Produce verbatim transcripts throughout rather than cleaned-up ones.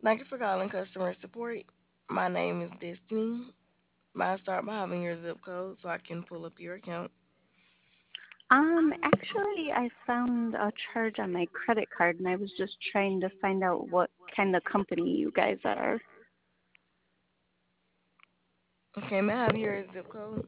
Thank you for calling customer support. My name is Destiny. May I start by having your zip code so I can pull up your account? Um, actually, I found a charge on my credit card, and I was just trying to find out what kind of company you guys are. Okay, may I have your zip code?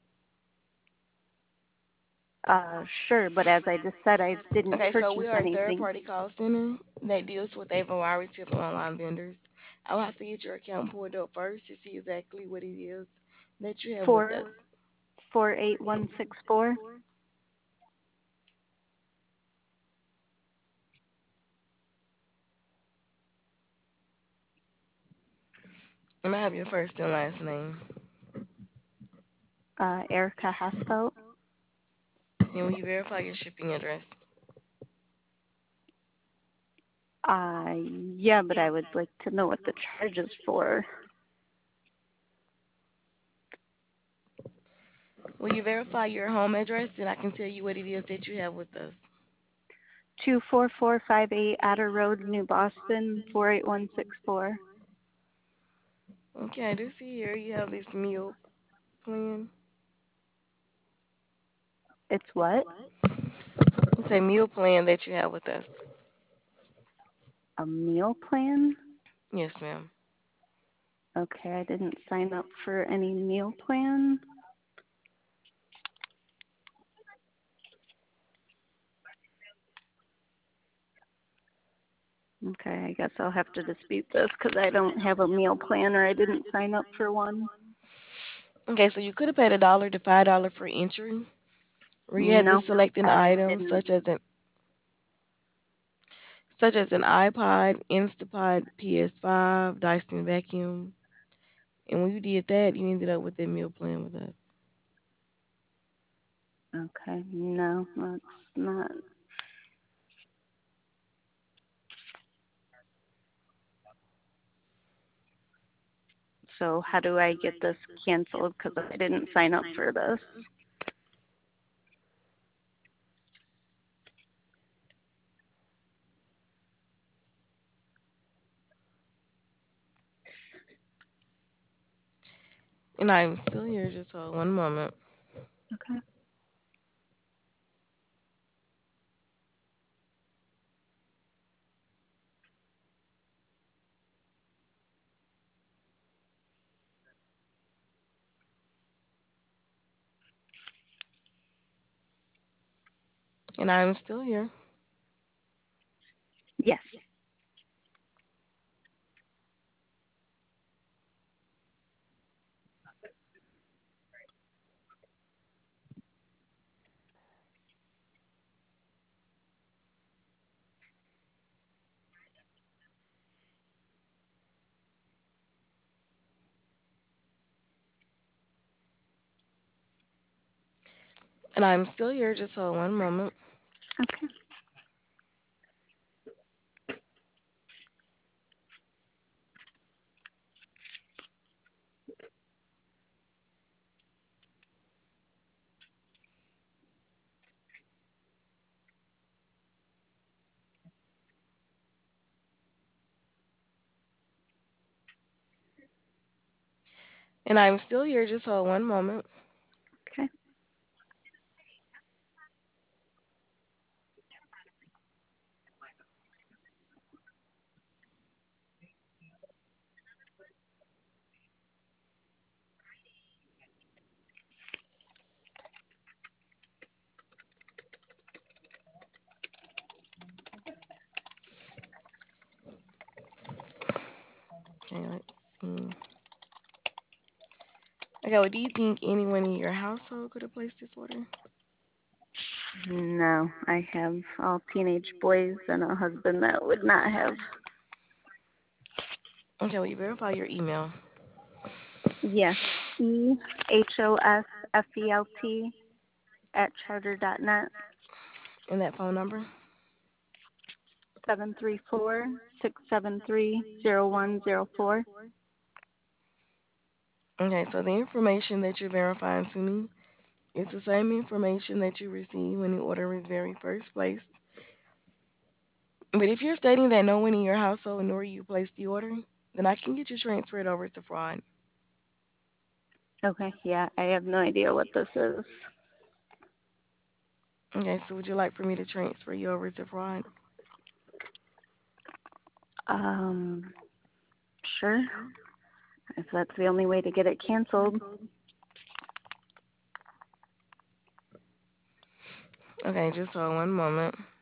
Uh, sure, but as I just said, I didn't Okay, so purchase we are a third anything. party call center that deals with a variety of online vendors. I will have to get your account pulled up first to see exactly what it is that you have with Four us. four eight one six four. And I have your first and last name. Uh, Erica Haspelt. And will you verify your shipping address? Uh, yeah, but I would like to know what the charge is for. Will you verify your home address and I can tell you what it is that you have with us? Two four four five eight Otter Road, New Boston, four eight one six four. Okay, I do see here you have this meal plan. It's what? It's a meal plan that you have with us. A meal plan? Yes, ma'am. Okay, I didn't sign up for any meal plan. Okay, I guess I'll have to dispute this because I don't have a meal plan or I didn't sign up for one. Okay, so you could have paid a dollar to five dollar for entry, where you had to No, select an I item didn't. such as an such as an iPod, Instapot, P S five, Dyson vacuum, and when you did that, you ended up with that meal plan with us. Okay, no, that's not. So how do I get this canceled because I didn't sign up for this? And I'm still here, just hold one moment. Okay. And I'm still here. Yes. And I'm still here, just hold one moment. Okay. And I'm still here, just hold one moment. Okay. Okay, let's see. Okay, well, do you think anyone in your household could have placed this order? No, I have all teenage boys and a husband that would not have. Okay, will you verify your email Yes. E H O S F E L T at charter dot net. and that phone number? Seven three four six seven three zero one zero four. Okay, so the information that you're verifying to me is the same information that you received when the order was very first placed. But if you're stating that no one in your household nor you placed the order, then I can get you transferred over to fraud. Okay, yeah, I have no idea what this is. Okay, so would you like for me to transfer you over to fraud? Um, sure, if that's the only way to get it canceled. Okay, just hold one moment.